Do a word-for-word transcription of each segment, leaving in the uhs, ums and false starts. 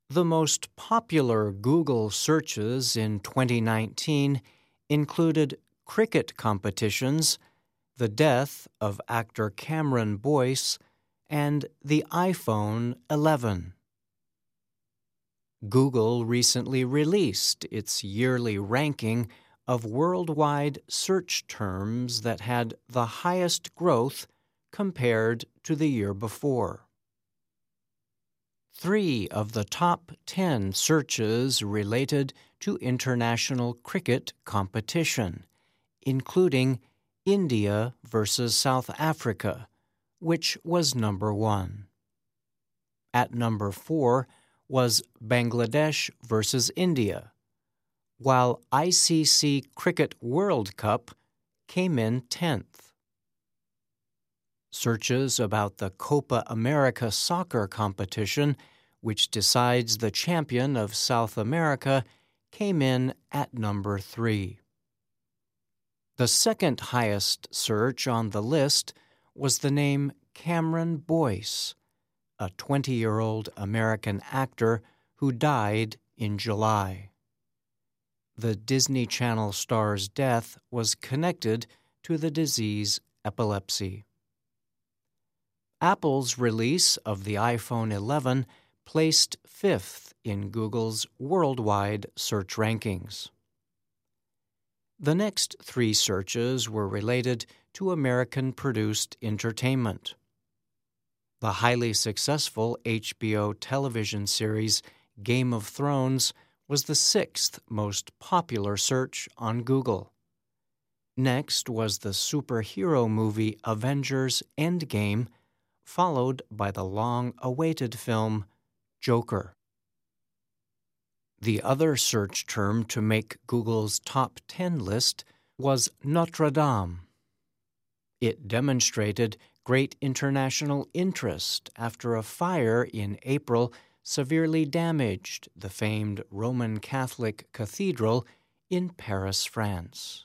The most popular Google searches in twenty nineteen included cricket competitions, the death of actor Cameron Boyce, and the iPhone eleven. Google recently released its yearly ranking of worldwide search terms that had the highest growth compared to the year before. Three of the top ten searches related to international cricket competition, including India versus South Africa, which was number one. At number four was Bangladesh versus India, while I C C Cricket World Cup came in tenth. Searches about the Copa America soccer competition, which decides the champion of South America, came in at number three. The second highest search on the list was the name Cameron Boyce, a twenty-year-old American actor who died in July. The Disney Channel star's death was connected to the disease epilepsy. Apple's release of the iPhone eleven placed fifth in Google's worldwide search rankings. The next three searches were related to American-produced entertainment. The highly successful H B O television series Game of Thrones was the sixth most popular search on Google. Next was the superhero movie Avengers Endgame, followed by the long-awaited film Joker. The other search term to make Google's top ten list was Notre Dame. It demonstrated great international interest after a fire in April severely damaged the famed Roman Catholic cathedral in Paris, France.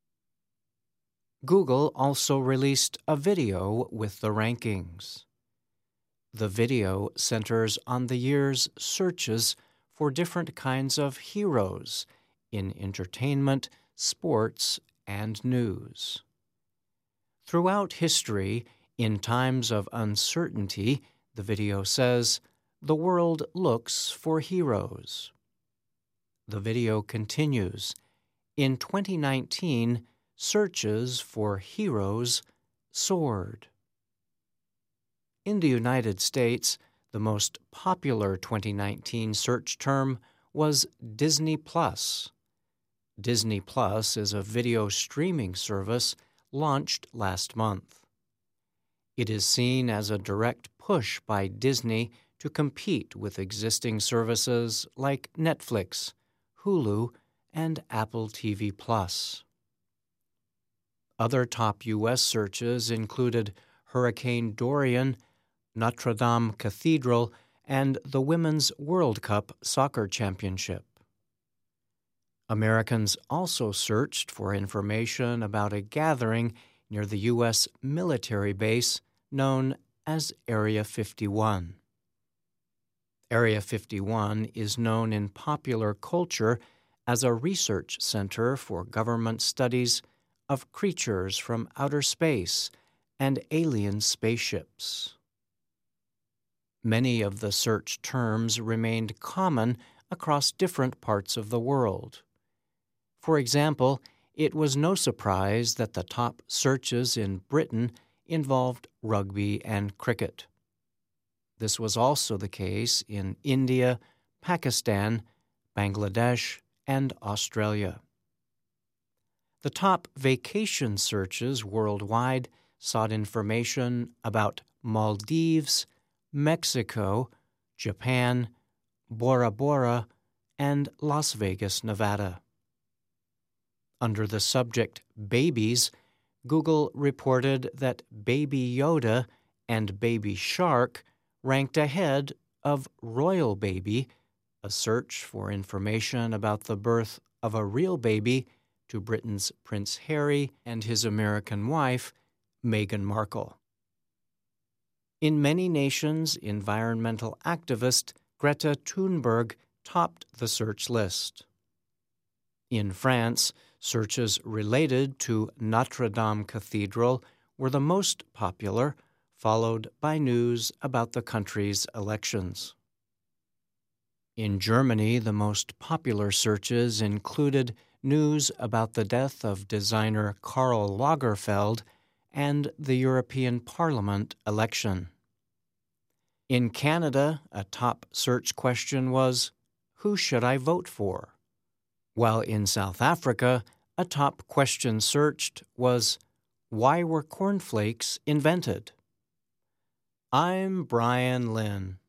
Google also released a video with the rankings. The video centers on the year's searches for different kinds of heroes in entertainment, sports, and news. Throughout history, in times of uncertainty, the video says, the world looks for heroes. The video continues. In twenty nineteen, searches for heroes soared. In the United States, the most popular twenty nineteen search term was Disney Plus. Disney Plus is a video streaming service launched last month. It is seen as a direct push by Disney to compete with existing services like Netflix, Hulu, and Apple T V Plus. Other top U S searches included Hurricane Dorian, Notre Dame Cathedral, and the Women's World Cup Soccer Championship. Americans also searched for information about a gathering near the U S military base known as Area fifty-one. Area fifty-one is known in popular culture as a research center for government studies of creatures from outer space and alien spaceships. Many of the search terms remained common across different parts of the world. For example, it was no surprise that the top searches in Britain involved rugby and cricket. This was also the case in India, Pakistan, Bangladesh, and Australia. The top vacation searches worldwide sought information about Maldives, Mexico, Japan, Bora Bora, and Las Vegas, Nevada. Under the subject Babies, Google reported that Baby Yoda and Baby Shark ranked ahead of Royal Baby, a search for information about the birth of a real baby to Britain's Prince Harry and his American wife, Meghan Markle. In many nations, environmental activists Greta Thunberg topped the search list. In France, searches related to Notre Dame Cathedral were the most popular, followed by news about the country's elections. In Germany, the most popular searches included news about the death of designer Karl Lagerfeld and the European Parliament election. In Canada, a top search question was, "Who should I vote for?" While in South Africa, a top question searched was, "Why were cornflakes invented?" I'm Brian Lynn.